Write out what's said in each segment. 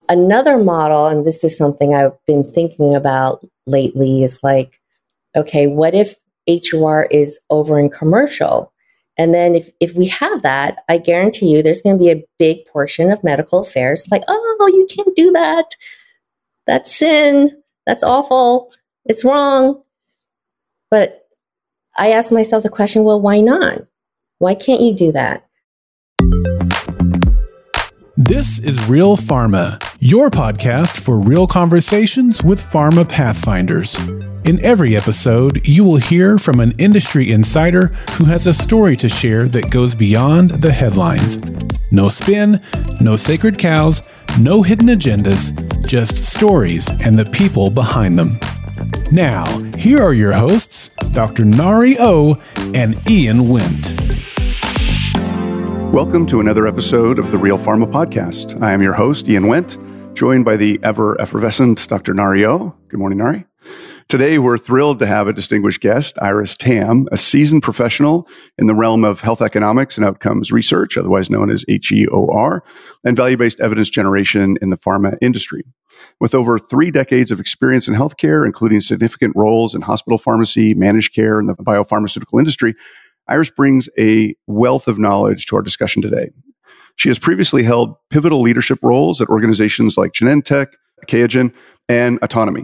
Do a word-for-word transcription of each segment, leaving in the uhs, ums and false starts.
Another model, and this is something I've been thinking about lately, is like, okay, what if H E O R is over in commercial? And then if, if we have that, I guarantee you there's going to be a big portion of medical affairs like, oh, you can't do that. That's sin. That's awful. It's wrong. But I asked myself the question, well, why not? Why can't you do that? This is Real Pharma, your podcast for real conversations with pharma pathfinders. In every episode, you will hear from an industry insider who has a story to share that goes beyond the headlines. No spin, no sacred cows, no hidden agendas, just stories and the people behind them. Now, here are your hosts, Doctor Nari O and Ian Wendt. Welcome to another episode of the Real Pharma Podcast. I am your host, Ian Wendt, joined by the ever-effervescent Doctor Nari O. Good morning, Nari. Today, we're thrilled to have a distinguished guest, Iris Tam, a seasoned professional in the realm of health economics and outcomes research, otherwise known as H E O R, and value-based evidence generation in the pharma industry. With over three decades of experience in healthcare, including significant roles in hospital pharmacy, managed care, and the biopharmaceutical industry, Iris brings a wealth of knowledge to our discussion today. She has previously held pivotal leadership roles at organizations like Genentech, Qiagen, and Autonomy.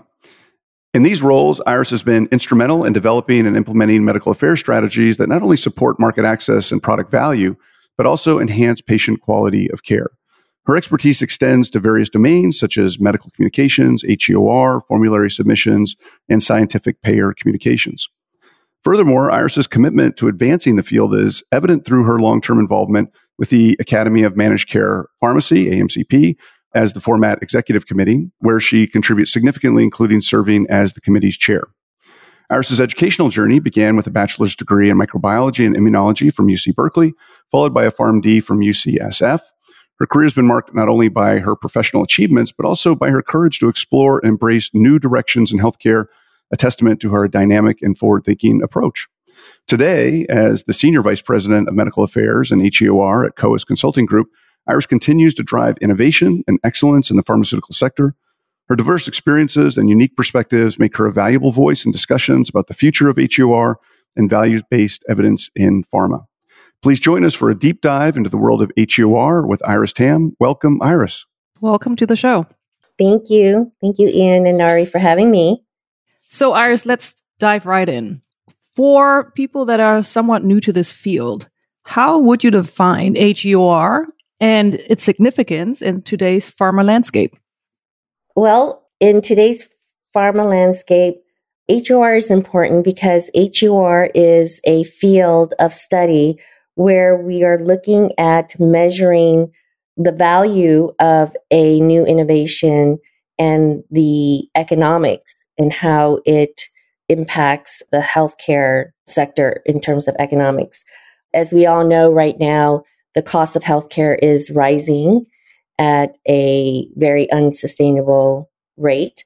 In these roles, Iris has been instrumental in developing and implementing medical affairs strategies that not only support market access and product value, but also enhance patient quality of care. Her expertise extends to various domains such as medical communications, H E O R, formulary submissions, and scientific payer communications. Furthermore, Iris's commitment to advancing the field is evident through her long-term involvement with the Academy of Managed Care Pharmacy, A M C P, as the Format Executive Committee, where she contributes significantly, including serving as the committee's chair. Iris's educational journey began with a bachelor's degree in microbiology and immunology from U C Berkeley, followed by a PharmD from U C S F. Her career has been marked not only by her professional achievements, but also by her courage to explore and embrace new directions in healthcare, a testament to her dynamic and forward-thinking approach. Today, as the Senior Vice President of Medical Affairs and H E O R at C O A S Consulting Group, Iris continues to drive innovation and excellence in the pharmaceutical sector. Her diverse experiences and unique perspectives make her a valuable voice in discussions about the future of H E O R and values-based evidence in pharma. Please join us for a deep dive into the world of H E O R with Iris Tam. Welcome, Iris. Welcome to the show. Thank you. Thank you, Ian and Nari, for having me. So, Iris, let's dive right in. For people that are somewhat new to this field, how would you define H E O R and its significance in today's pharma landscape? Well, in today's pharma landscape, H E O R is important because H E O R is a field of study where we are looking at measuring the value of a new innovation and the economics and how it impacts the healthcare sector in terms of economics. As we all know right now, the cost of healthcare is rising at a very unsustainable rate,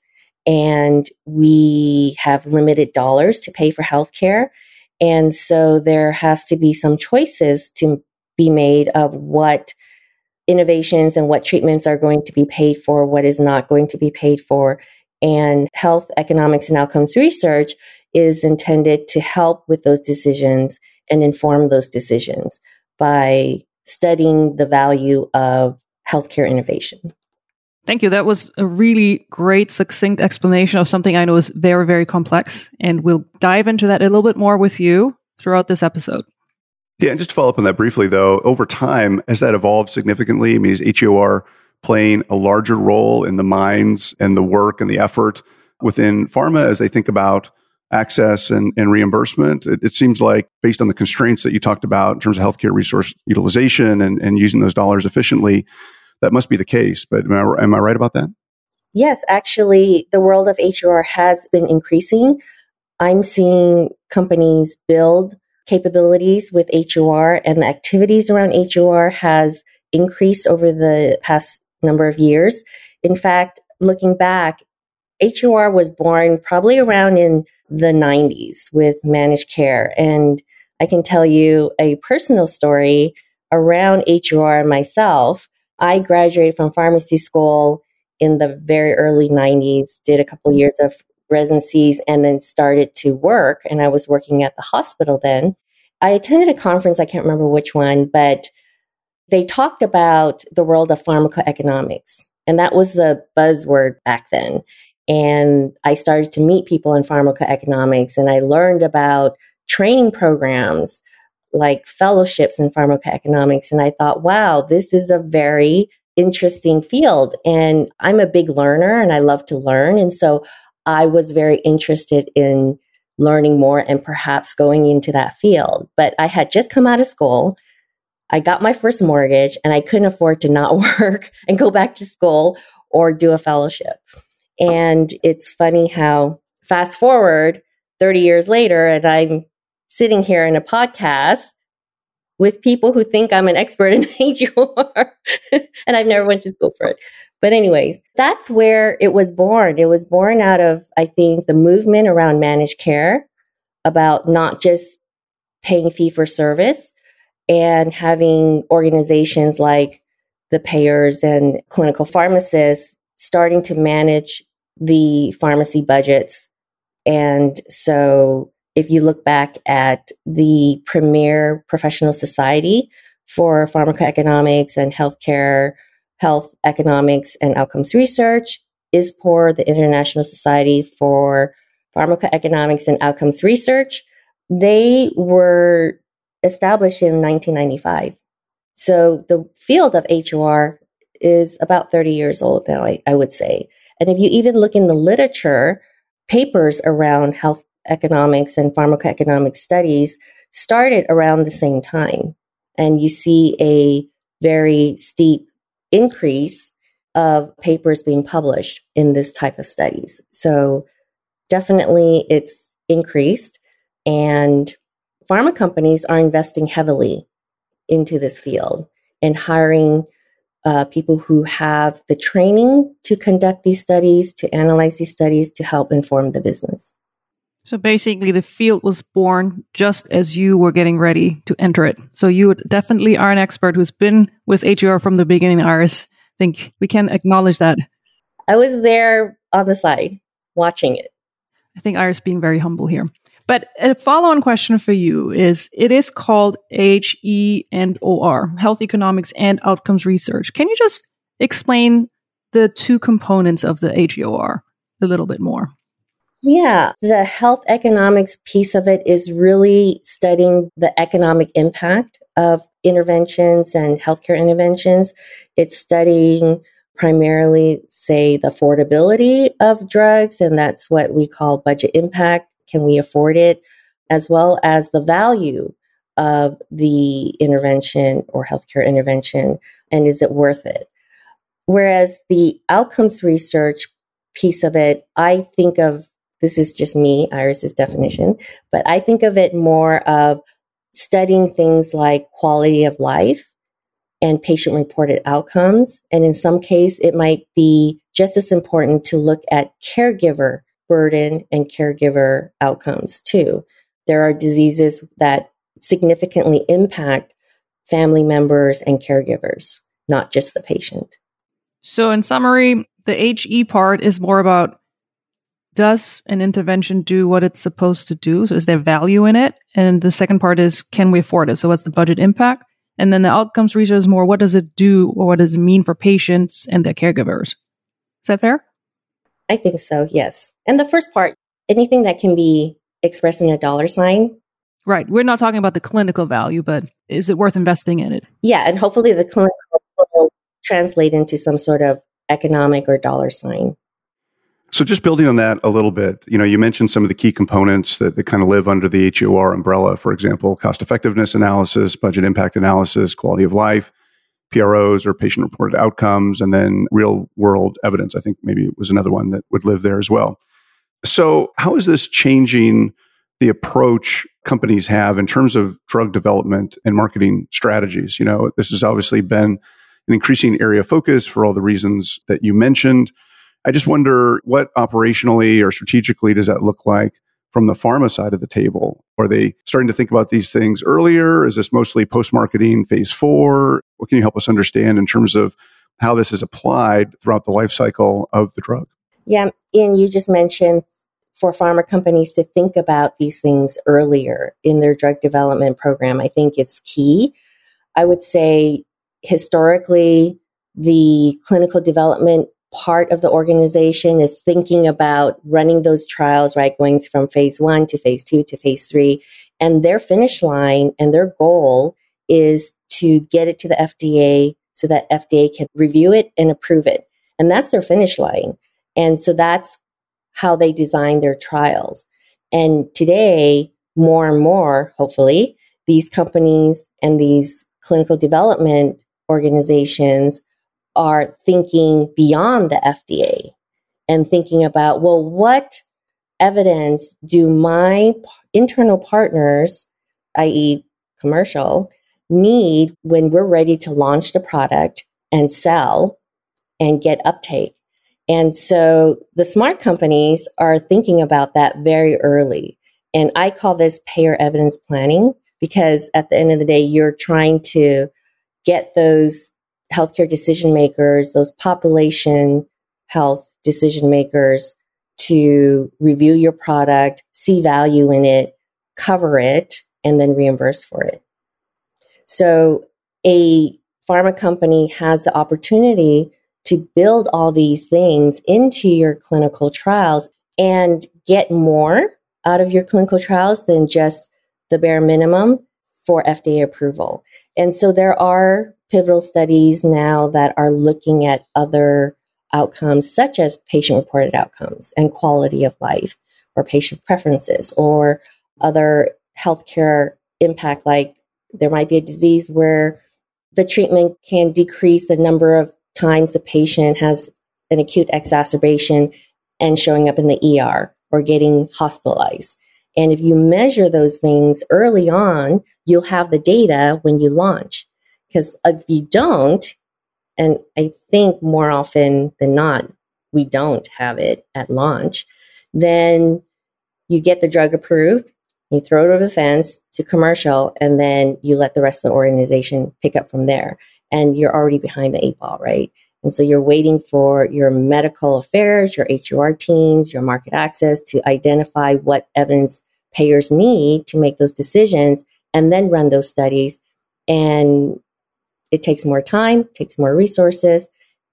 and we have limited dollars to pay for healthcare. And so there has to be some choices to be made of what innovations and what treatments are going to be paid for, what is not going to be paid for. And health economics and outcomes research is intended to help with those decisions and inform those decisions by studying the value of healthcare innovation. Thank you. That was a really great, succinct explanation of something I know is very, very complex. And we'll dive into that a little bit more with you throughout this episode. Yeah, and just to follow up on that briefly, though, over time, has that evolved significantly? I mean, is H E O R playing a larger role in the minds and the work and the effort within pharma as they think about access and, and reimbursement? It, it seems like, based on the constraints that you talked about in terms of healthcare resource utilization and, and using those dollars efficiently, that must be the case. But am I, am I right about that? Yes, actually, the world of H E O R has been increasing. I'm seeing companies build capabilities with H E O R, and the activities around H E O R has increased over the past number of years. In fact, looking back, H E O R was born probably around in the nineties with managed care. And I can tell you a personal story around H E O R myself. I graduated from pharmacy school in the very early nineties, did a couple years of residencies, and then started to work. And I was working at the hospital then. I attended a conference, I can't remember which one, but they talked about the world of pharmacoeconomics. And that was the buzzword back then. And I started to meet people in pharmacoeconomics, and I learned about training programs like fellowships in pharmacoeconomics. And I thought, wow, this is a very interesting field. And I'm a big learner and I love to learn. And so I was very interested in learning more and perhaps going into that field. But I had just come out of school. I got my first mortgage and I couldn't afford to not work and go back to school or do a fellowship. And it's funny how fast forward thirty years later, and I'm sitting here in a podcast with people who think I'm an expert in H E O R, and I've never went to school for it. But anyways, that's where it was born. It was born out of, I think, the movement around managed care, about not just paying fee for service, and having organizations like the payers and clinical pharmacists starting to manage the pharmacy budgets. And so if you look back at the premier professional society for pharmacoeconomics and healthcare, health economics and outcomes research, I S P O R, the International Society for Pharmacoeconomics and Outcomes Research, they were established in nineteen ninety-five. So the field of H O R is about thirty years old now, I, I would say. And if you even look in the literature, papers around health economics and pharmacoeconomic studies started around the same time. And you see a very steep increase of papers being published in this type of studies. So definitely it's increased, and pharma companies are investing heavily into this field and hiring uh, people who have the training to conduct these studies, to analyze these studies, to help inform the business. So basically, the field was born just as you were getting ready to enter it. So you definitely are an expert who's been with H E O R from the beginning, Iris. I think we can acknowledge that. I was there on the side watching it. I think Iris being very humble here. But a follow-on question for you is, it is called H E and O R, Health Economics and Outcomes Research. Can you just explain the two components of the H E O R a little bit more? Yeah, the health economics piece of it is really studying the economic impact of interventions and healthcare interventions. It's studying primarily, say, the affordability of drugs, and that's what we call budget impact. Can we afford it? As well as the value of the intervention or healthcare intervention, and is it worth it? Whereas the outcomes research piece of it, I think of, this is just me, Iris's definition, but I think of it more of studying things like quality of life and patient-reported outcomes. And in some case, it might be just as important to look at caregiver burden and caregiver outcomes too. There are diseases that significantly impact family members and caregivers, not just the patient. So in summary, the H E part is more about, does an intervention do what it's supposed to do? So is there value in it? And the second part is, can we afford it? So what's the budget impact? And then the outcomes research is more, what does it do, or what does it mean for patients and their caregivers? Is that fair? I think so, yes. And the first part, anything that can be expressed in a dollar sign. Right. We're not talking about the clinical value, but is it worth investing in it? Yeah, and hopefully the clinical will translate into some sort of economic or dollar sign. So just building on that a little bit, you know, you mentioned some of the key components that, that kind of live under the H E O R umbrella, for example, cost effectiveness analysis, budget impact analysis, quality of life, P R Os or patient reported outcomes, and then real world evidence. I think maybe it was another one that would live there as well. So how is this changing the approach companies have in terms of drug development and marketing strategies? You know, this has obviously been an increasing area of focus for all the reasons that you mentioned. I just wonder, what operationally or strategically does that look like from the pharma side of the table? Are they starting to think about these things earlier? Is this mostly post-marketing phase four? What can you help us understand in terms of how this is applied throughout the life cycle of the drug. Yeah, and you just mentioned for pharma companies to think about these things earlier in their drug development program. I think it's key. I would say historically, the clinical development part of the organization is thinking about running those trials, right, going from phase one to phase two to phase three. And their finish line and their goal is to get it to the F D A so that F D A can review it and approve it. And that's their finish line. And so that's how they design their trials. And today, more and more, hopefully, these companies and these clinical development organizations are thinking beyond the F D A and thinking about, well, what evidence do my internal partners, that is commercial, need when we're ready to launch the product and sell and get uptake? And so the smart companies are thinking about that very early. And I call this payer evidence planning, because at the end of the day, you're trying to get those healthcare decision makers, those population health decision makers, to review your product, see value in it, cover it, and then reimburse for it. So a pharma company has the opportunity to build all these things into your clinical trials and get more out of your clinical trials than just the bare minimum for F D A approval. And so there are pivotal studies now that are looking at other outcomes, such as patient-reported outcomes and quality of life, or patient preferences, or other healthcare impact, like there might be a disease where the treatment can decrease the number of times the patient has an acute exacerbation and showing up in the E R or getting hospitalized. And if you measure those things early on, you'll have the data when you launch. Because if you don't, and I think more often than not, we don't have it at launch, then you get the drug approved, you throw it over the fence to commercial, and then you let the rest of the organization pick up from there. And you're already behind the eight ball, right? And so you're waiting for your medical affairs, your H U R teams, your market access to identify what evidence payers need to make those decisions and then run those studies. And it takes more time, takes more resources,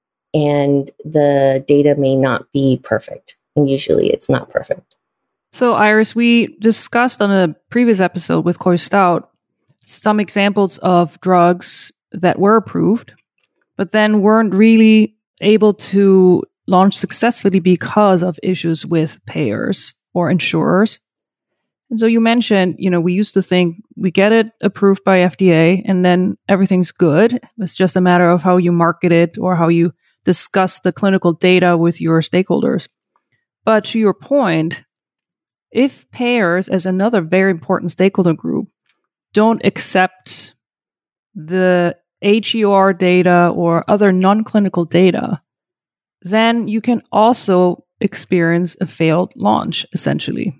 and the data may not be perfect. And usually it's not perfect. So, Iris, we discussed on a previous episode with Corey Stout some examples of drugs that were approved, but then weren't really able to launch successfully because of issues with payers or insurers. And so you mentioned, you know, we used to think we get it approved by F D A and then everything's good. It's just a matter of how you market it or how you discuss the clinical data with your stakeholders. But to your point, if payers, as another very important stakeholder group, don't accept the H E O R data or other non-clinical data, then you can also experience a failed launch, essentially.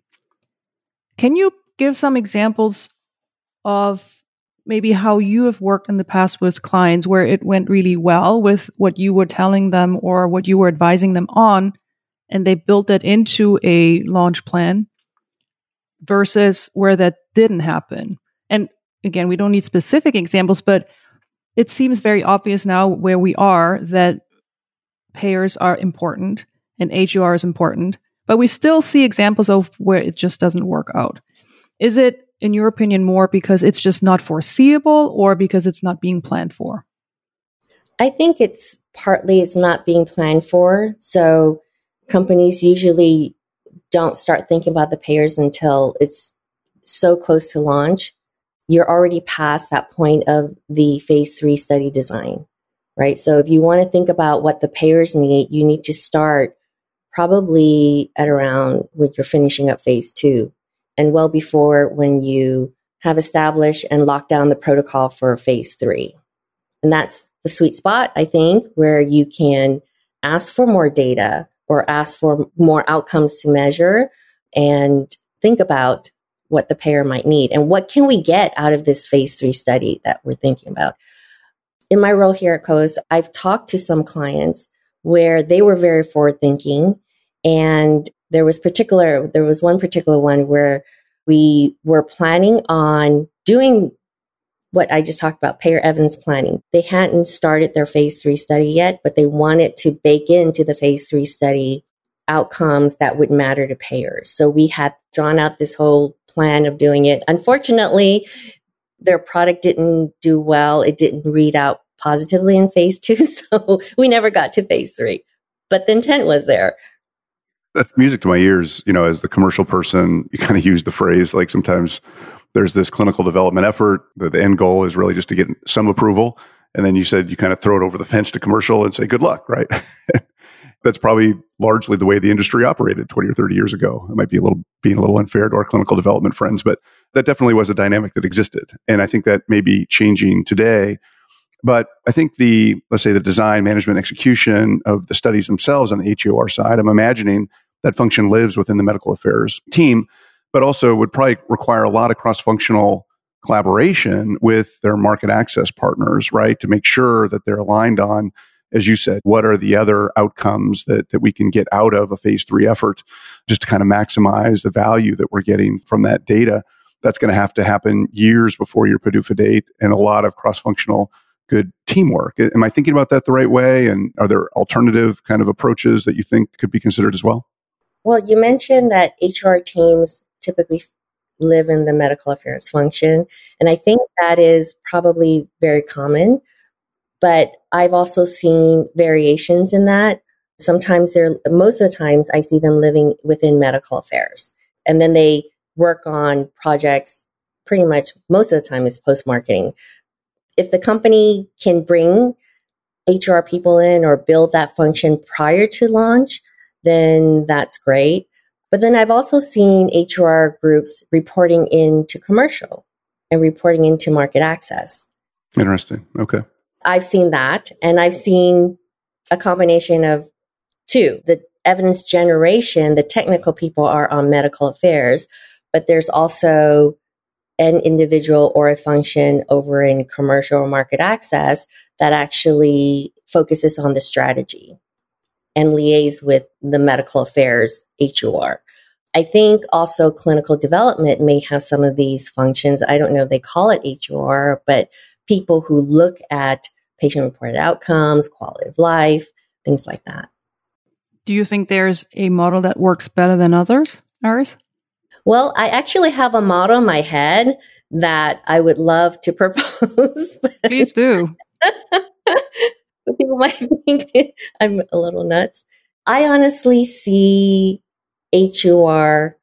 Can you give some examples of maybe how you have worked in the past with clients where it went really well with what you were telling them or what you were advising them on, and they built that into a launch plan, versus where that didn't happen? And again, we don't need specific examples, but it seems very obvious now where we are that payers are important and H E O R is important, but we still see examples of where it just doesn't work out. Is it, in your opinion, more because it's just not foreseeable or because it's not being planned for? I think it's partly it's not being planned for. So companies usually don't start thinking about the payers until it's so close to launch. You're already past that point of the phase three study design, right? So if you want to think about what the payers need, you need to start probably at around when you're finishing up phase two and well before when you have established and locked down the protocol for phase three. And that's the sweet spot, I think, where you can ask for more data or ask for more outcomes to measure and think about what the payer might need and what can we get out of this phase three study that we're thinking about. in my role here at Coast, I've talked to some clients where they were very forward thinking. And there was particular, there was one particular one where we were planning on doing what I just talked about, payer evidence planning. They hadn't started their phase three study yet, but they wanted to bake into the phase three study outcomes that would matter to payers. So we had drawn out this whole plan of doing it. Unfortunately, their product didn't do well. It didn't read out positively in phase two. So we never got to phase three, but the intent was there. That's music to my ears. You know, as the commercial person, you kind of use the phrase, like sometimes there's this clinical development effort. The, the end goal is really just to get some approval. And then you said you kind of throw it over the fence to commercial and say, good luck, right? That's probably largely the way the industry operated twenty or thirty years ago. It might be a little being a little unfair to our clinical development friends, but that definitely was a dynamic that existed. And I think that may be changing today. But I think the, let's say the design, management, execution of the studies themselves on the H E O R side, I'm imagining that function lives within the medical affairs team, but also would probably require a lot of cross-functional collaboration with their market access partners, right? To make sure that they're aligned on, as you said, what are the other outcomes that, that we can get out of a phase three effort just to kind of maximize the value that we're getting from that data. That's going to have to happen years before your P D U F A date, and a lot of cross-functional good teamwork. Am I thinking about that the right way? And are there alternative kind of approaches that you think could be considered as well? Well, you mentioned that H R teams typically live in the medical affairs function. And I think that is probably very common. But I've also seen variations in that. Sometimes they're, most of the times I see them living within medical affairs. And then they work on projects pretty much most of the time is post-marketing. If the company can bring H R people in or build that function prior to launch, then that's great. But then I've also seen H R groups reporting into commercial and reporting into market access. Interesting. Okay. I've seen that. And I've seen a combination of two. The evidence generation, the technical people are on medical affairs, but there's also an individual or a function over in commercial or market access that actually focuses on the strategy and liaise with the medical affairs H O R. I think also clinical development may have some of these functions. I don't know if they call it H O R, but people who look at patient-reported outcomes, quality of life, things like that. Do you think there's a model that works better than others, Iris? Well, I actually have a model in my head that I would love to propose. Please do. People might think I'm a little nuts. I honestly see H O R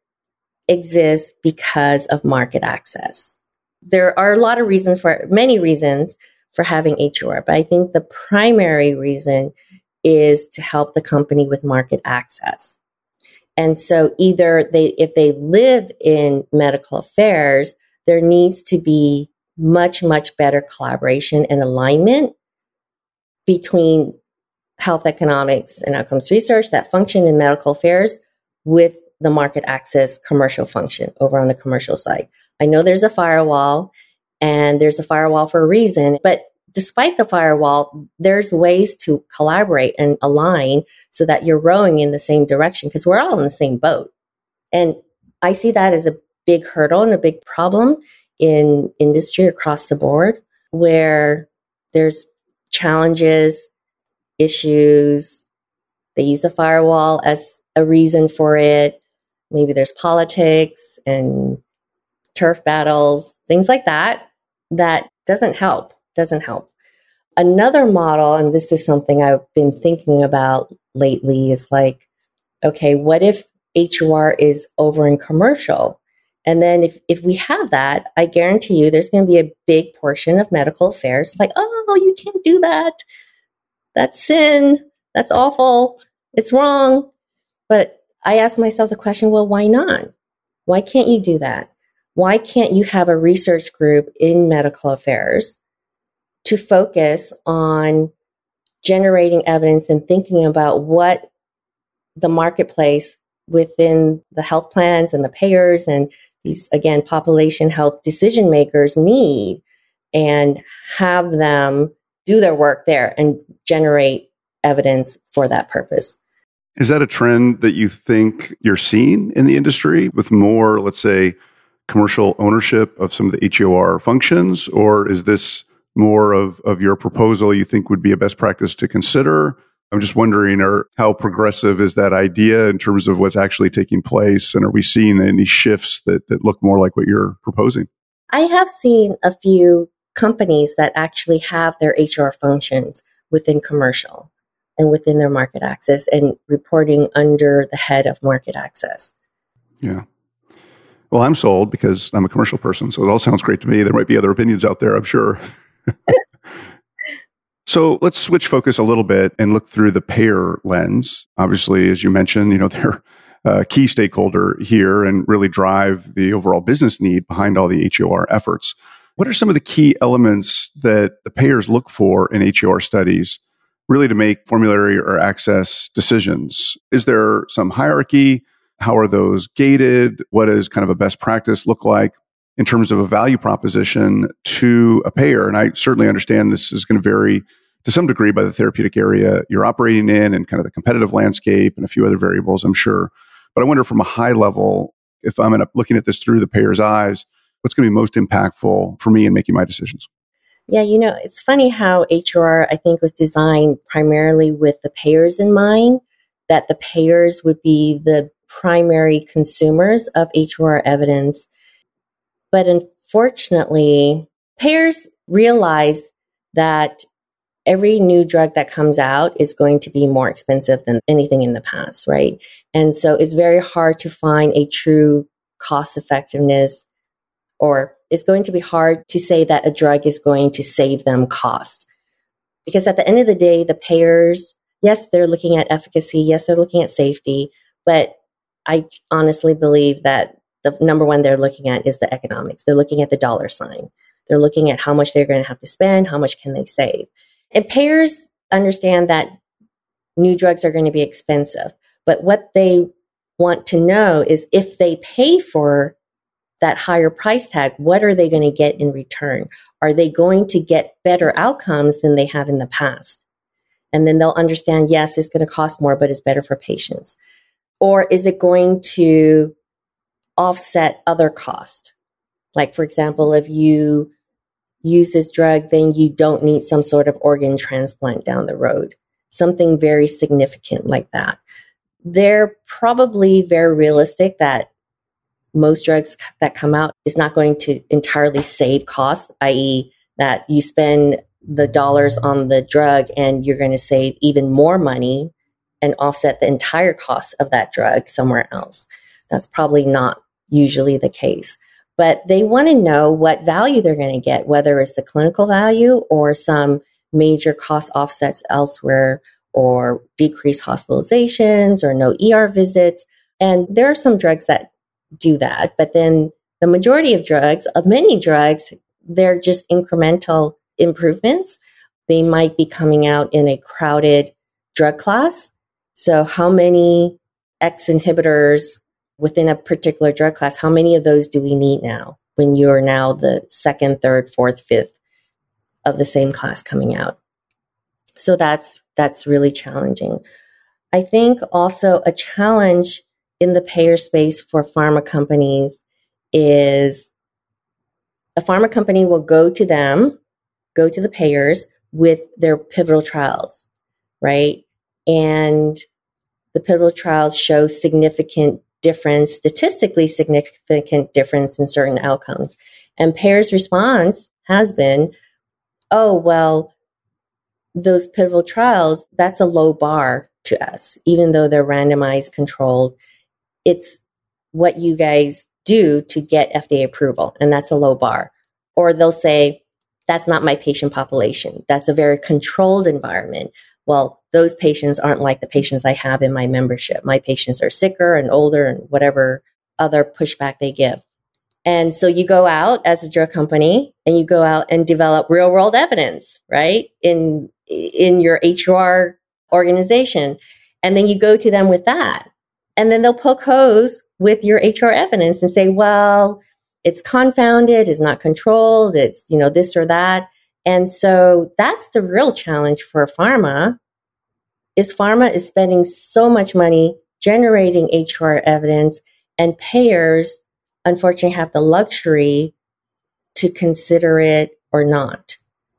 exist because of market access. There are a lot of reasons for, many reasons for having H O R, but I think the primary reason is to help the company with market access. And so either they, if they live in medical affairs, there needs to be much, much better collaboration and alignment between health economics and outcomes research that function in medical affairs with the market access commercial function over on the commercial side. I know there's a firewall, and there's a firewall for a reason, but despite the firewall, there's ways to collaborate and align so that you're rowing in the same direction, because we're all in the same boat. And I see that as a big hurdle and a big problem in industry across the board, where there's challenges, issues. They use the firewall as a reason for it. Maybe there's politics and turf battles, things like that, that doesn't help, doesn't help. Another model, and this is something I've been thinking about lately, is like, okay, what if H O R is over in commercial? And then if, if we have that, I guarantee you there's going to be a big portion of medical affairs like, oh, you can't do that. That's sin. That's awful. It's wrong. But I ask myself the question, well, why not? Why can't you do that? Why can't you have a research group in medical affairs to focus on generating evidence and thinking about what the marketplace within the health plans and the payers and these, again, population health decision makers need, and have them do their work there and generate evidence for that purpose. Is that a trend that you think you're seeing in the industry with more, let's say, commercial ownership of some of the H E O R functions? Or is this more of, of your proposal you think would be a best practice to consider? I'm just wondering, or how progressive is that idea in terms of what's actually taking place? And are we seeing any shifts that, that look more like what you're proposing? I have seen a few companies that actually have their H R functions within commercial and within their market access and reporting under the head of market access. Yeah. Well, I'm sold because I'm a commercial person, so it all sounds great to me. There might be other opinions out there, I'm sure. So let's switch focus a little bit and look through the payer lens. Obviously, as you mentioned, you know, they're a key stakeholder here and really drive the overall business need behind all the H E O R efforts. What are some of the key elements that the payers look for in H E O R studies really to make formulary or access decisions? Is there some hierarchy? How are those gated? What does kind of a best practice look like in terms of a value proposition to a payer? And I certainly understand this is going to vary to some degree by the therapeutic area you're operating in and kind of the competitive landscape and a few other variables, I'm sure. But I wonder from a high level, if I'm looking at this through the payer's eyes, what's going to be most impactful for me in making my decisions? Yeah, you know, it's funny how H E O R, I think, was designed primarily with the payers in mind, that the payers would be the primary consumers of H E O R evidence. But unfortunately, payers realize that every new drug that comes out is going to be more expensive than anything in the past, right? And so it's very hard to find a true cost effectiveness, or it's going to be hard to say that a drug is going to save them cost. Because at the end of the day, the payers, yes, they're looking at efficacy, yes, they're looking at safety, but I honestly believe that the number one they're looking at is the economics. They're looking at the dollar sign. They're looking at how much they're going to have to spend, how much can they save. And payers understand that new drugs are going to be expensive. But what they want to know is if they pay for that higher price tag, what are they going to get in return? Are they going to get better outcomes than they have in the past? And then they'll understand, yes, it's going to cost more, but it's better for patients. Or is it going to offset other costs? Like, for example, if you use this drug, then you don't need some sort of organ transplant down the road. Something very significant like that. They're probably very realistic that most drugs that come out is not going to entirely save costs, that is that you spend the dollars on the drug and you're going to save even more money and offset the entire cost of that drug somewhere else. That's probably not usually the case. But they want to know what value they're going to get, whether it's the clinical value or some major cost offsets elsewhere, or decreased hospitalizations or no E R visits. And there are some drugs that do that. But then the majority of drugs, of many drugs, they're just incremental improvements. They might be coming out in a crowded drug class. So how many X inhibitors within a particular drug class, how many of those do we need now when you're now the second, third, fourth, fifth of the same class coming out? So that's that's really challenging. I think also a challenge in the payer space for pharma companies is a pharma company will go to them, go to the payers with their pivotal trials, right? And the pivotal trials show significant difference, statistically significant difference in certain outcomes. And payers' response has been, oh, well, those pivotal trials, that's a low bar to us, even though they're randomized, controlled. It's what you guys do to get F D A approval, and that's a low bar. Or they'll say, that's not my patient population. That's a very controlled environment. Well, those patients aren't like the patients I have in my membership. My patients are sicker and older and whatever other pushback they give. And so you go out as a drug company and you go out and develop real world evidence, right? In, in your H E O R organization. And then you go to them with that. And then they'll poke holes with your H E O R evidence and say, well, it's confounded, it's not controlled, it's, you know, this or that. And so that's the real challenge for pharma, is pharma is spending so much money generating H E O R evidence, and payers, unfortunately, have the luxury to consider it or not.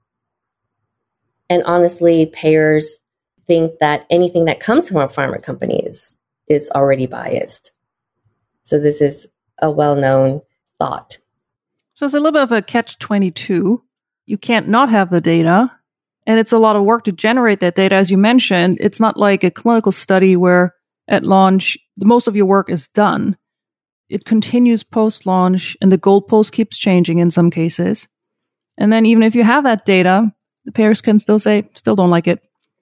And honestly, payers think that anything that comes from a pharma company is, is already biased. So this is a well-known thought. So it's a little bit of a catch twenty-two. You can't not have the data, and it's a lot of work to generate that data. As you mentioned, it's not like a clinical study where at launch, most of your work is done. It continues post-launch, and the goalpost keeps changing in some cases. And then even if you have that data, the payers can still say, still don't like it.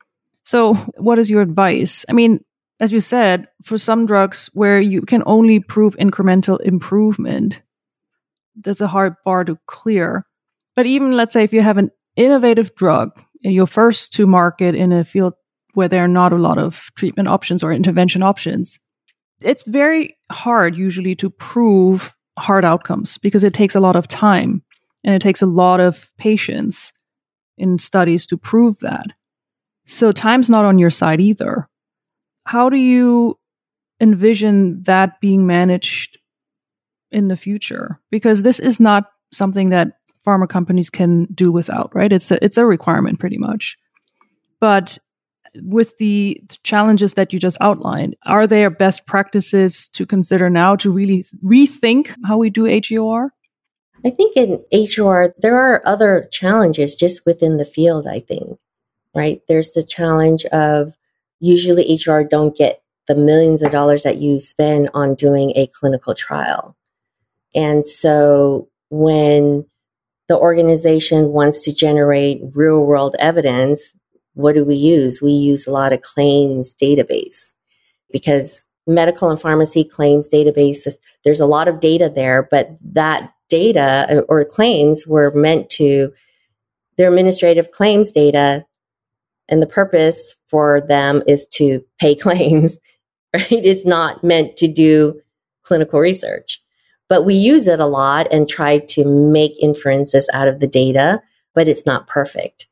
So what is your advice? I mean, as you said, for some drugs where you can only prove incremental improvement, that's a hard bar to clear. But even let's say if you have an innovative drug and you're first to market in a field where there are not a lot of treatment options or intervention options, it's very hard usually to prove hard outcomes because it takes a lot of time and it takes a lot of patience in studies to prove that. So time's not on your side either. How do you envision that being managed in the future? Because this is not something that pharma companies can do without, right? It's a, it's a requirement pretty much. But with the challenges that you just outlined, are there best practices to consider now to really rethink how we do H E O R? I think in H E O R, there are other challenges just within the field, I think, right? There's the challenge of usually H E O R don't get the millions of dollars that you spend on doing a clinical trial. And so when the organization wants to generate real world evidence, what do we use? We use a lot of claims database because medical and pharmacy claims databases, there's a lot of data there, but that data or claims were meant to, they're administrative claims data, and the purpose for them is to pay claims, right? It's not meant to do clinical research. But we use it a lot and try to make inferences out of the data, but it's not perfect.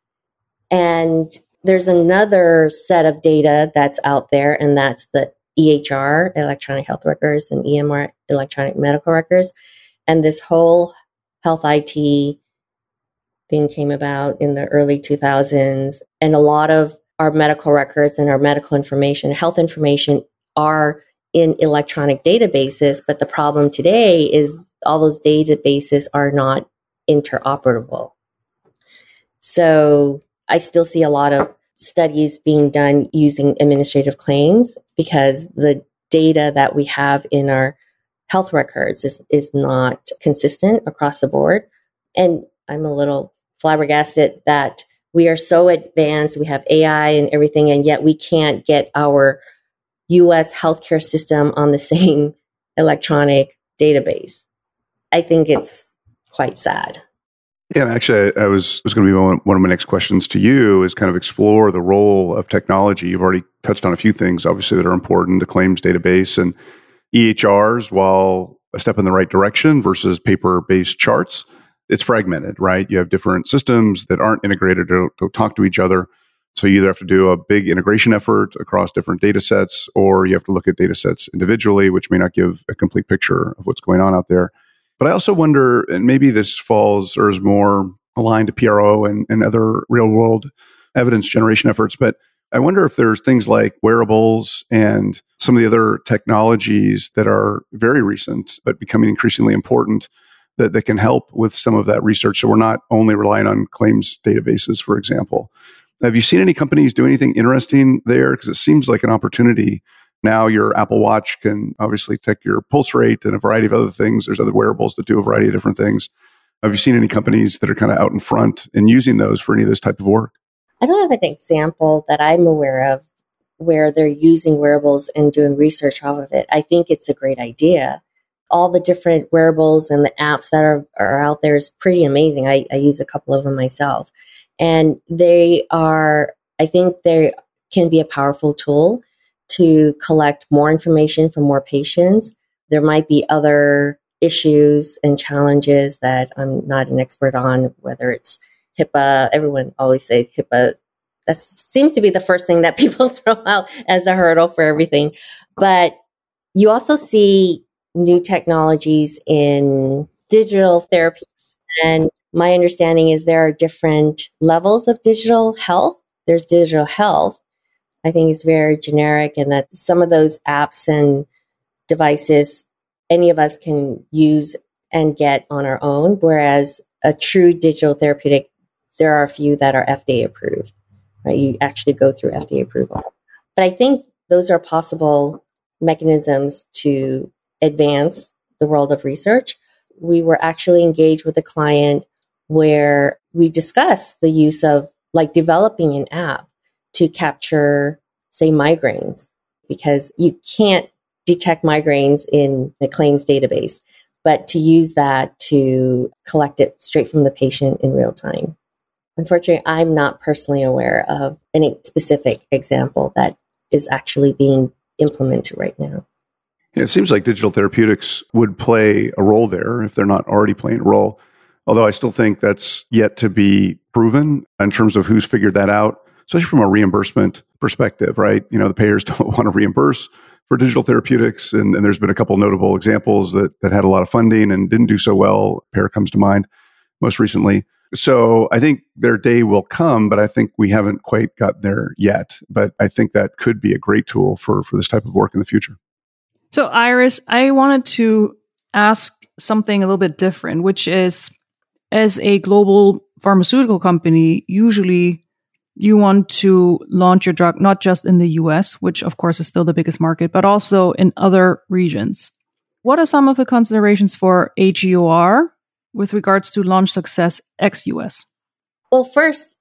And there's another set of data that's out there, and that's the E H R, electronic health records, and E M R, electronic medical records. And this whole health I T thing came about in the early two thousands. And a lot of our medical records and our medical information, health information are in electronic databases. But the problem today is all those databases are not interoperable. So I still see a lot of studies being done using administrative claims because the data that we have in our health records is, is not consistent across the board. And I'm a little flabbergasted that we are so advanced, we have A I and everything, and yet we can't get our U S healthcare system on the same electronic database. I think it's quite sad. Yeah, and actually, I was was going to be one, one of my next questions to you is kind of explore the role of technology. You've already touched on a few things, obviously, that are important, the claims database and E H Rs, while a step in the right direction versus paper-based charts. It's fragmented, right? You have different systems that aren't integrated or don't talk to each other. So you either have to do a big integration effort across different data sets, or you have to look at data sets individually, which may not give a complete picture of what's going on out there. But I also wonder, and maybe this falls or is more aligned to P R O and, and other real-world evidence generation efforts, but I wonder if there's things like wearables and some of the other technologies that are very recent, but becoming increasingly important, that, that can help with some of that research. So we're not only relying on claims databases, for example. Have you seen any companies do anything interesting there? Because it seems like an opportunity. Now your Apple Watch can obviously take your pulse rate and a variety of other things. There's other wearables that do a variety of different things. Have you seen any companies that are kind of out in front in using those for any of this type of work? I don't have an example that I'm aware of where they're using wearables and doing research off of it. I think it's a great idea. All the different wearables and the apps that are, are out there is pretty amazing. I, I use a couple of them myself. And they are, I think they can be a powerful tool to collect more information from more patients. There might be other issues and challenges that I'm not an expert on, whether it's HIPAA. Everyone always says HIPAA. That seems to be the first thing that people throw out as a hurdle for everything. But you also see new technologies in digital therapies. And my understanding is there are different levels of digital health. There's digital health. I think it's very generic, and that some of those apps and devices any of us can use and get on our own, whereas a true digital therapeutic, there are a few that are F D A approved, right? You actually go through F D A approval. But I think those are possible mechanisms to advance the world of research. We were actually engaged with a client where we discussed the use of like developing an app to capture, say, migraines, because you can't detect migraines in the claims database, but to use that to collect it straight from the patient in real time. Unfortunately, I'm not personally aware of any specific example that is actually being implemented right now. Yeah, it seems like digital therapeutics would play a role there if they're not already playing a role. Although I still think that's yet to be proven in terms of who's figured that out, especially from a reimbursement perspective, right? You know, the payers don't want to reimburse for digital therapeutics. And, and there's been a couple of notable examples that, that had a lot of funding and didn't do so well. Pear comes to mind most recently. So I think their day will come, but I think we haven't quite got there yet. But I think that could be a great tool for, for this type of work in the future. So Iris, I wanted to ask something a little bit different, which is, as a global pharmaceutical company, usually you want to launch your drug not just in the U S, which of course is still the biggest market, but also in other regions. What are some of the considerations for H E O R with regards to launch success ex-U S? Well, first,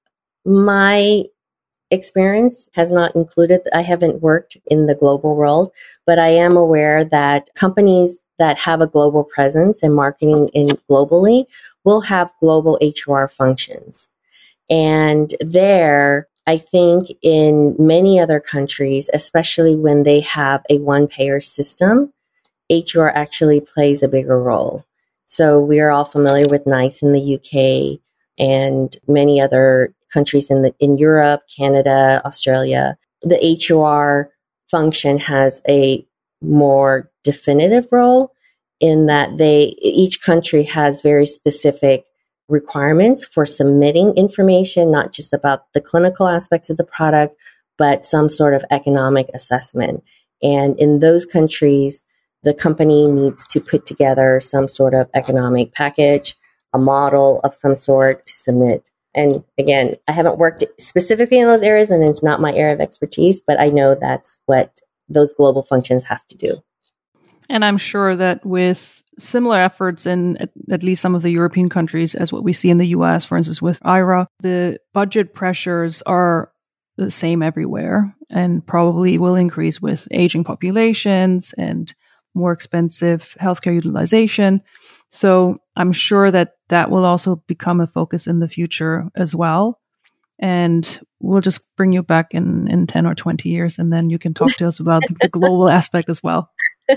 my experience has not included, I haven't worked in the global world, but I am aware that companies that have a global presence and marketing in globally will have global H E O R functions. And there, I think in many other countries, especially when they have a one-payer system, H E O R actually plays a bigger role. So we are all familiar with NICE in the U K and many other countries in the in Europe, Canada, Australia. The H E O R function has a more definitive role in that they each country has very specific requirements for submitting information, not just about the clinical aspects of the product, but some sort of economic assessment. And in those countries, the company needs to put together some sort of economic package, a model of some sort to submit. And again, I haven't worked specifically in those areas and it's not my area of expertise, but I know that's what those global functions have to do. And I'm sure that with similar efforts in at, at least some of the European countries, as what we see in the U S, for instance, with I R A, the budget pressures are the same everywhere and probably will increase with aging populations and more expensive healthcare utilization. So I'm sure that that will also become a focus in the future as well. And we'll just bring you back in, in ten or twenty years, and then you can talk to us about the global aspect as well.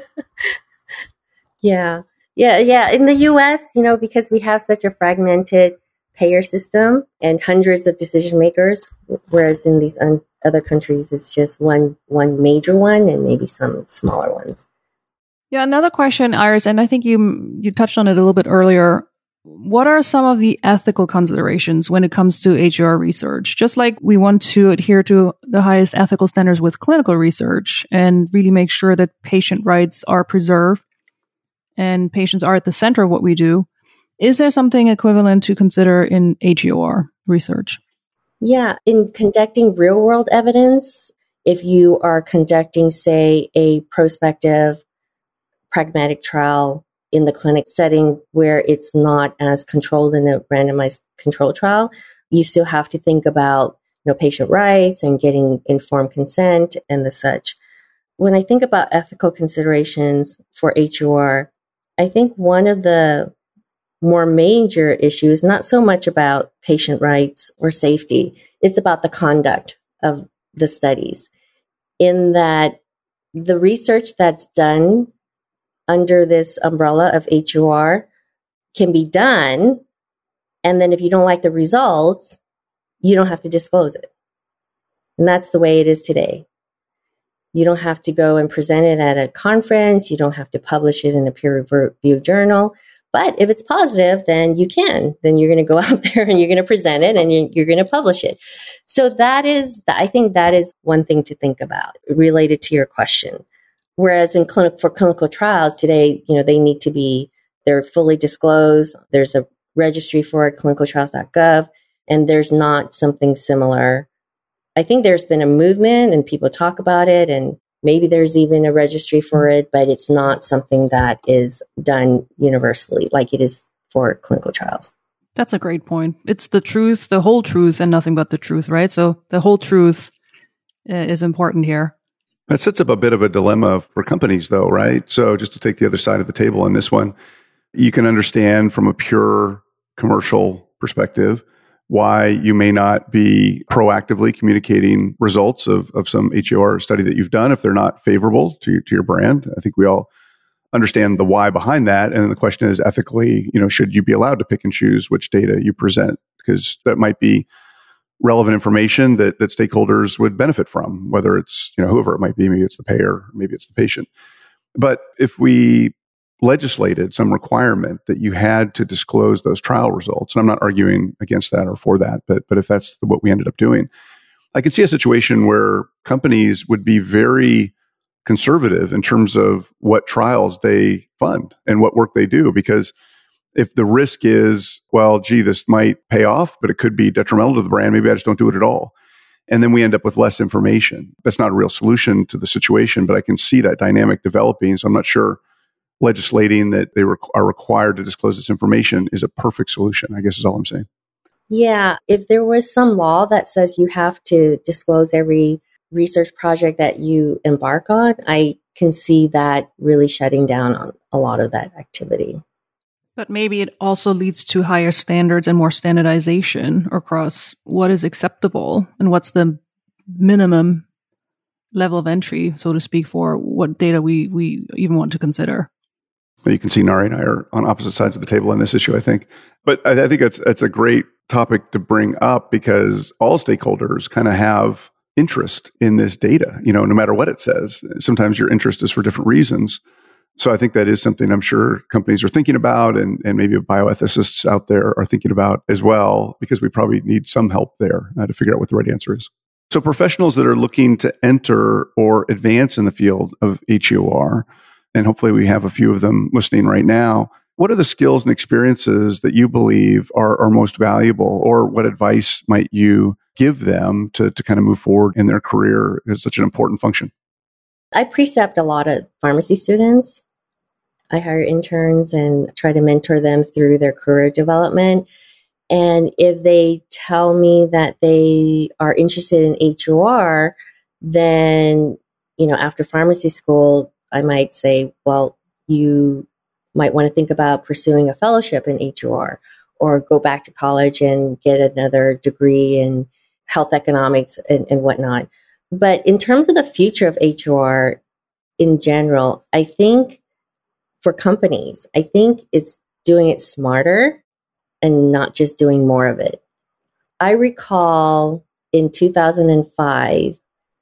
Yeah. Yeah. Yeah. In the U S, you know, because we have such a fragmented payer system and hundreds of decision makers, whereas in these un- other countries, it's just one, one major one and maybe some smaller ones. Yeah. Another question, Iris, and I think you, you touched on it a little bit earlier. What are some of the ethical considerations when it comes to H E O R research? Just like we want to adhere to the highest ethical standards with clinical research and really make sure that patient rights are preserved and patients are at the center of what we do, is there something equivalent to consider in H E O R research? Yeah, in conducting real world evidence, if you are conducting, say, a prospective pragmatic trial in the clinic setting where it's not as controlled in a randomized control trial, you still have to think about, you know, patient rights and getting informed consent and the such. When I think about ethical considerations for H E O R, I think one of the more major issues, not so much about patient rights or safety, it's about the conduct of the studies, in that the research that's done under this umbrella of H E O R can be done And then if you don't like the results, you don't have to disclose it. And that's the way it is today. You don't have to go and present it at a conference. You don't have to publish it in a peer-reviewed journal. But if it's positive, then you can. Then you're going to go out there and you're going to present it and you're going to publish it. So that is, I think that is one thing to think about related to your question. Whereas in clinic for clinical trials today, you know, they need to be, they're fully disclosed. There's a registry for it, clinical trials dot gov, and there's not something similar. I think there's been a movement and people talk about it, and maybe there's even a registry for it, but it's not something that is done universally like it is for clinical trials. That's a great point. It's the truth, the whole truth, and nothing but the truth, right? So the whole truth uh, is important here. That sets up a bit of a dilemma for companies, though, right? So just to take the other side of the table on this one, you can understand from a pure commercial perspective why you may not be proactively communicating results of, of some H E O R study that you've done if they're not favorable to, to your brand. I think we all understand the why behind that. And then the question is ethically, you know, should you be allowed to pick and choose which data you present? Because that might be relevant information that, that stakeholders would benefit from, whether it's, you know, whoever it might be, maybe it's the payer, maybe it's the patient. But if we legislated some requirement that you had to disclose those trial results, and I'm not arguing against that or for that, but but if that's what we ended up doing, I could see a situation where companies would be very conservative in terms of what trials they fund and what work they do, because if the risk is, well, gee, this might pay off, but it could be detrimental to the brand, maybe I just don't do it at all. And then we end up with less information. That's not a real solution to the situation, but I can see that dynamic developing. So I'm not sure legislating that they requ- are required to disclose this information is a perfect solution, I guess is all I'm saying. Yeah. If there was some law that says you have to disclose every research project that you embark on, I can see that really shutting down on a lot of that activity. But maybe it also leads to higher standards and more standardization across what is acceptable and what's the minimum level of entry, so to speak, for what data we, we even want to consider. Well, you can see Nari and I are on opposite sides of the table on this issue, I think. But I, I think that's, that's a great topic to bring up because all stakeholders kind of have interest in this data, you know, no matter what it says. Sometimes your interest is for different reasons. So I think that is something I'm sure companies are thinking about, and, and maybe bioethicists out there are thinking about as well, because we probably need some help there uh, to figure out what the right answer is. So professionals that are looking to enter or advance in the field of H E O R, and hopefully we have a few of them listening right now, what are the skills and experiences that you believe are, are most valuable, or what advice might you give them to, to kind of move forward in their career? It's such an important function. I precept a lot of pharmacy students. I hire interns and try to mentor them through their career development. And if they tell me that they are interested in H E O R, then, you know, after pharmacy school, I might say, well, you might want to think about pursuing a fellowship in H E O R, or go back to college and get another degree in health economics and, and whatnot. But in terms of the future of H E O R in general, I think for companies, I think it's doing it smarter and not just doing more of it. I recall in two thousand five,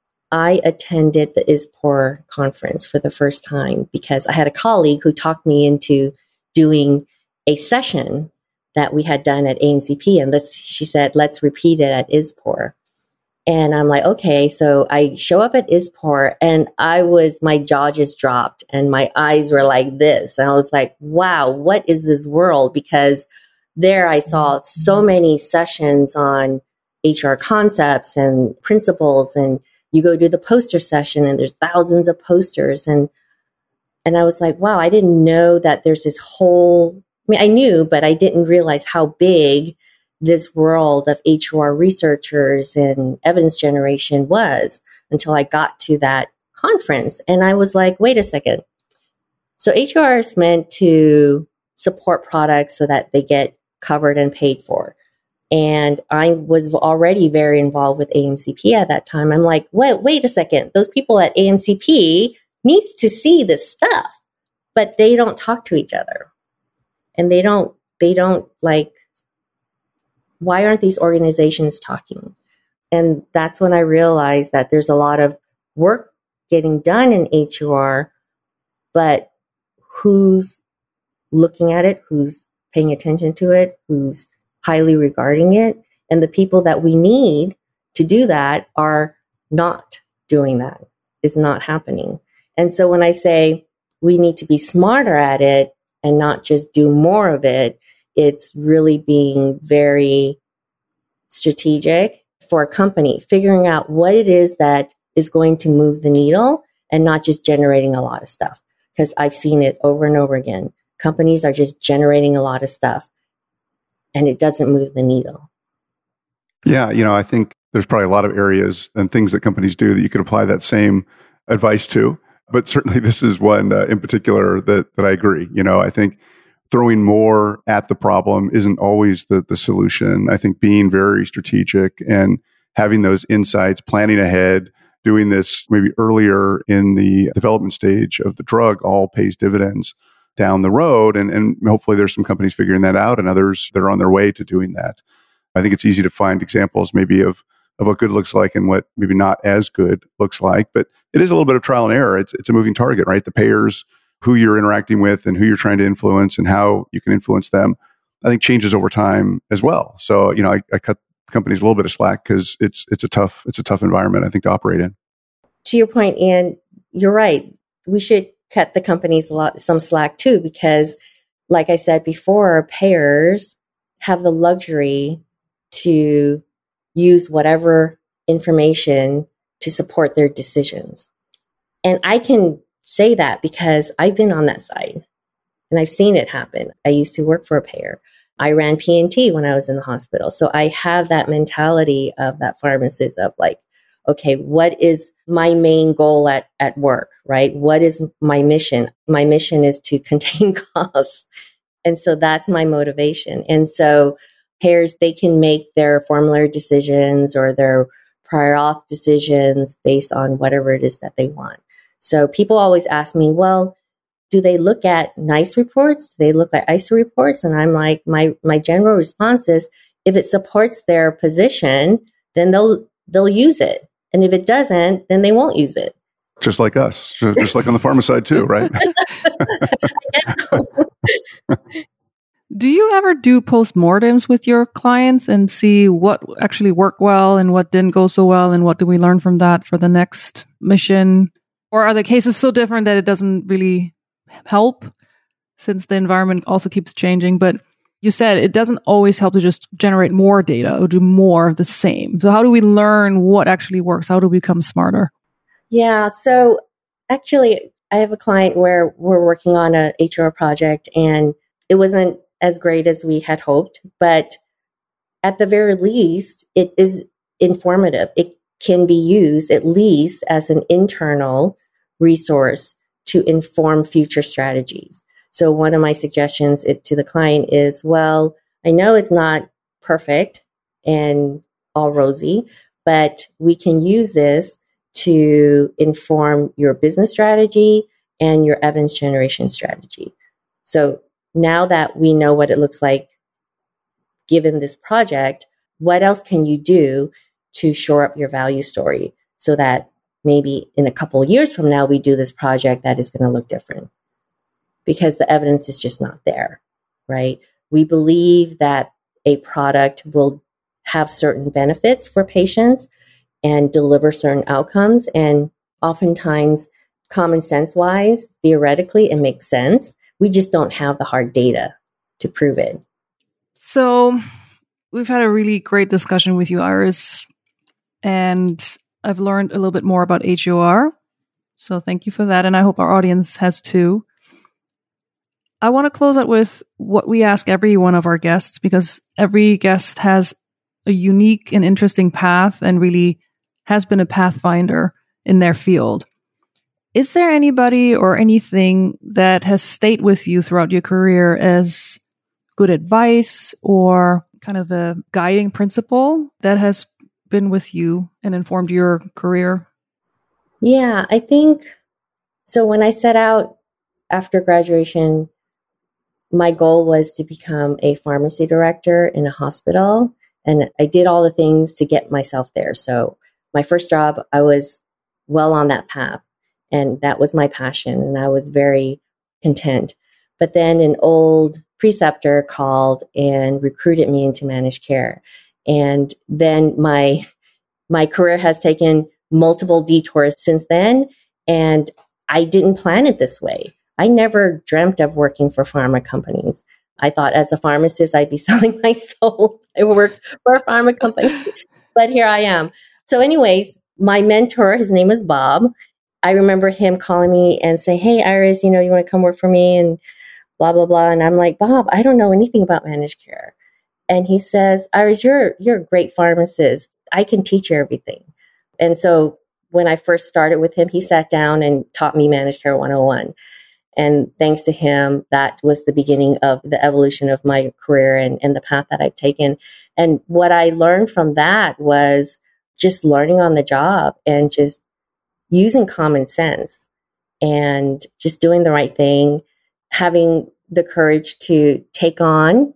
I attended the I S P O R conference for the first time because I had a colleague who talked me into doing a session that we had done at A M C P. And let's, she said, let's repeat it at I S P O R. And I'm like, okay, so I show up at I S P O R and I was, my jaw just dropped and my eyes were like this. And I was like, wow, what is this world? Because there I saw so many sessions on H R concepts and principles, and you go to the poster session and there's thousands of posters. And, and I was like, wow, I didn't know that there's this whole, I mean, I knew, but I didn't realize how big this world of H O R researchers and evidence generation was until I got to that conference. And I was like, wait a second. So H O R is meant to support products so that they get covered and paid for. And I was already very involved with A M C P at that time. I'm like, wait, wait a second. Those people at A M C P needs to see this stuff, but they don't talk to each other. And they don't, they don't like, why aren't these organizations talking? And that's when I realized that there's a lot of work getting done in H E R, but who's looking at it, who's paying attention to it, who's highly regarding it. And the people that we need to do that are not doing that. It's not happening. And so when I say we need to be smarter at it and not just do more of it, it's really being very strategic for a company, figuring out what it is that is going to move the needle and not just generating a lot of stuff. Because I've seen it over and over again. Companies are just generating a lot of stuff and it doesn't move the needle. Yeah, you know, I think there's probably a lot of areas and things that companies do that you could apply that same advice to. But certainly this is one uh, in particular that, that I agree. You know, I think throwing more at the problem isn't always the, the solution. I think being very strategic and having those insights, planning ahead, doing this maybe earlier in the development stage of the drug all pays dividends down the road. And, and hopefully there's some companies figuring that out and others that are on their way to doing that. I think it's easy to find examples maybe of, of what good looks like and what maybe not as good looks like. But it is a little bit of trial and error. It's, it's a moving target, right? The payers, who you're interacting with and who you're trying to influence and how you can influence them, I think changes over time as well. So, you know, I, I cut companies a little bit of slack because it's it's a tough it's a tough environment, I think, to operate in. To your point, Ian, you're right. We should cut the companies a lot some slack too, because like I said before, payers have the luxury to use whatever information to support their decisions. And I can say that because I've been on that side and I've seen it happen. I used to work for a payer. I ran P and T when I was in the hospital. So I have that mentality of that pharmacist of like, okay, what is my main goal at, at work, right? What is my mission? My mission is to contain costs. And so that's my motivation. And so payers, they can make their formulary decisions or their prior auth decisions based on whatever it is that they want. So people always ask me, well, do they look at NICE reports? Do they look at I C E R reports? And I'm like, my my general response is, if it supports their position, then they'll they'll use it. And if it doesn't, then they won't use it. Just like us, just like on the pharma side too, right? Do you ever do postmortems with your clients and see what actually worked well and what didn't go so well, and what do we learn from that for the next mission? Or are the cases so different that it doesn't really help, since the environment also keeps changing? But you said it doesn't always help to just generate more data or do more of the same. So how do we learn what actually works? How do we become smarter? Yeah. So actually, I have a client where we're working on a H R project and it wasn't as great as we had hoped, but at the very least, it is informative. It can be used at least as an internal resource to inform future strategies. So one of my suggestions is to the client is, well, I know it's not perfect and all rosy, but we can use this to inform your business strategy and your evidence generation strategy. So now that we know what it looks like given this project, what else can you do to shore up your value story so that maybe in a couple of years from now, we do this project that is going to look different because the evidence is just not there, right? We believe that a product will have certain benefits for patients and deliver certain outcomes. And oftentimes, common sense wise, theoretically, it makes sense. We just don't have the hard data to prove it. So we've had a really great discussion with you, Iris, and I've learned a little bit more about H E O R. So thank you for that. And I hope our audience has too. I want to close out with what we ask every one of our guests, because every guest has a unique and interesting path and really has been a pathfinder in their field. Is there anybody or anything that has stayed with you throughout your career as good advice or kind of a guiding principle that has been with you and informed your career? Yeah, I think so. When I set out after graduation, my goal was to become a pharmacy director in a hospital. And I did all the things to get myself there. So my first job, I was well on that path. And that was my passion. And I was very content. But then an old preceptor called and recruited me into managed care. And then my my career has taken multiple detours since then. And I didn't plan it this way. I never dreamt of working for pharma companies. I thought as a pharmacist, I'd be selling my soul. I worked for a pharma company, but here I am. So anyways, my mentor, his name is Bob. I remember him calling me and saying, hey, Iris, you know, you want to come work for me and blah, blah, blah. And I'm like, Bob, I don't know anything about managed care. And he says, Iris, you're, you're a great pharmacist. I can teach you everything. And so when I first started with him, he sat down and taught me Managed Care one oh one. And thanks to him, that was the beginning of the evolution of my career and, and the path that I've taken. And what I learned from that was just learning on the job and just using common sense and just doing the right thing, having the courage to take on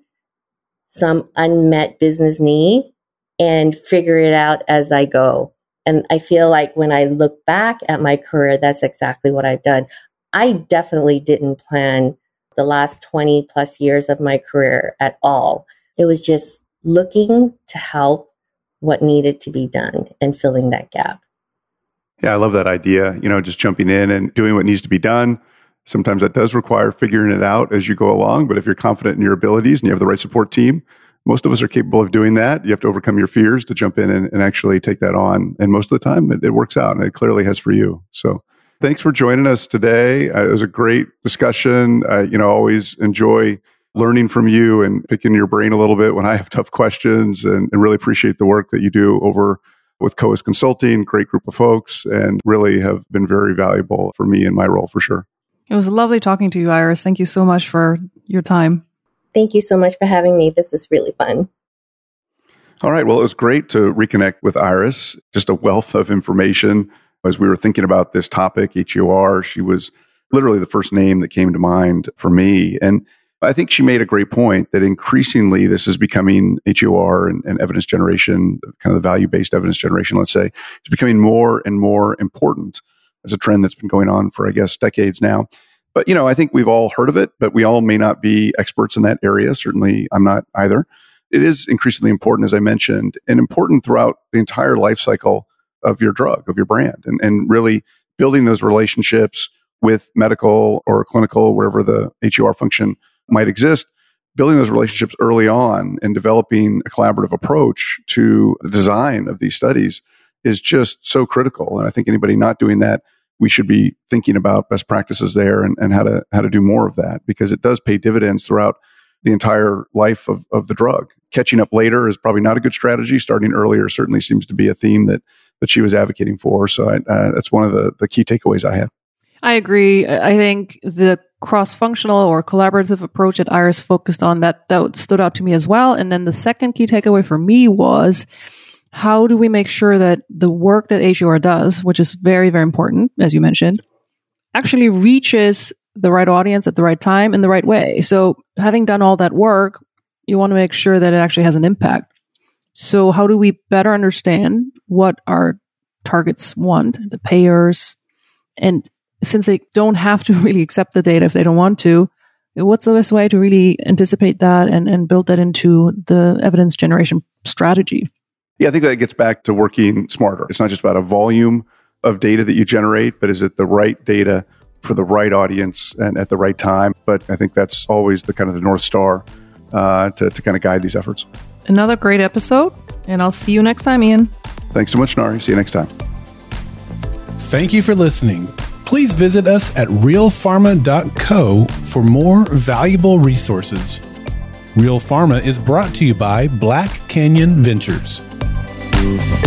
some unmet business need and figure it out as I go. And I feel like when I look back at my career, that's exactly what I've done. I definitely didn't plan the last twenty plus years of my career at all. It was just looking to help what needed to be done and filling that gap. Yeah, I love that idea, you know, just jumping in and doing what needs to be done. Sometimes that does require figuring it out as you go along. But if you're confident in your abilities and you have the right support team, most of us are capable of doing that. You have to overcome your fears to jump in and, and actually take that on. And most of the time it, it works out, and it clearly has for you. So thanks for joining us today. Uh, it was a great discussion. I, you know, always enjoy learning from you and picking your brain a little bit when I have tough questions, and, and really appreciate the work that you do over with Coas Consulting. Great group of folks, and really have been very valuable for me in my role for sure. It was lovely talking to you, Iris. Thank you so much for your time. Thank you so much for having me. This is really fun. All right. Well, it was great to reconnect with Iris. Just a wealth of information. As we were thinking about this topic, H E O R, she was literally the first name that came to mind for me. And I think she made a great point that increasingly this is becoming H E O R and, and evidence generation, kind of the value-based evidence generation, let's say, it's becoming more and more important as a trend that's been going on for, I guess, decades now. But, you know, I think we've all heard of it, but we all may not be experts in that area. Certainly, I'm not either. It is increasingly important, as I mentioned, and important throughout the entire life cycle of your drug, of your brand, and, and really building those relationships with medical or clinical, wherever the H E O R function might exist, building those relationships early on and developing a collaborative approach to the design of these studies is just so critical. And I think anybody not doing that, we should be thinking about best practices there and, and how to how to do more of that, because it does pay dividends throughout the entire life of, of the drug. Catching up later is probably not a good strategy. Starting earlier certainly seems to be a theme that that she was advocating for. So I, uh, that's one of the, the key takeaways I had. I agree. I think the cross-functional or collaborative approach that Iris focused on, that, that stood out to me as well. And then the second key takeaway for me was, how do we make sure that the work that H E O R does, which is very, very important, as you mentioned, actually reaches the right audience at the right time in the right way? So having done all that work, you want to make sure that it actually has an impact. So how do we better understand what our targets want, the payers? And since they don't have to really accept the data if they don't want to, what's the best way to really anticipate that and, and build that into the evidence generation strategy? Yeah, I think that gets back to working smarter. It's not just about a volume of data that you generate, but is it the right data for the right audience and at the right time? But I think that's always the kind of the North Star uh, to, to kind of guide these efforts. Another great episode, and I'll see you next time, Ian. Thanks so much, Nari. See you next time. Thank you for listening. Please visit us at real pharma dot co for more valuable resources. Real Pharma is brought to you by Black Canyon Ventures.